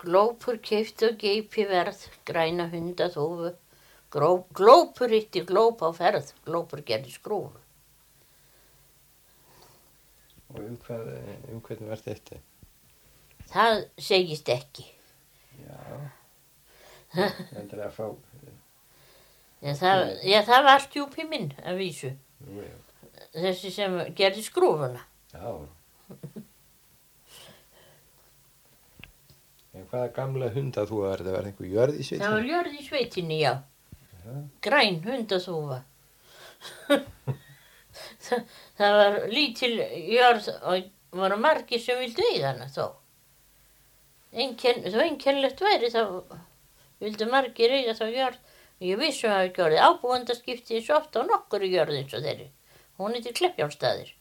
Glópur keypti og geipi verð, græna hundaþúfu. Glópur hitti glóp á ferð, glópur gerði skrúfu. Og hvernig var þetta? Það segist ekki. Já, endilega að fá. Það var stjúpi minn að vísu. Nú, já. Þessi sem gerði skrúfuna. Já. En hvaða gamla hundaþúfa var þetta? Var einhver jörð í sveitinni? Það var jörð í sveitinni, já. Græn hundaþúfa. Það var lítil jörð og voru margir sem vildu eiga hana þó. Þó einkennilegt væri þá vildu margir eiga þá jörð. Ég vissi að það ekki orðið ábúendaskipti svo oft á nokkur jörð eins og þeirri. Hún heitir Kleppjárnsstaðir.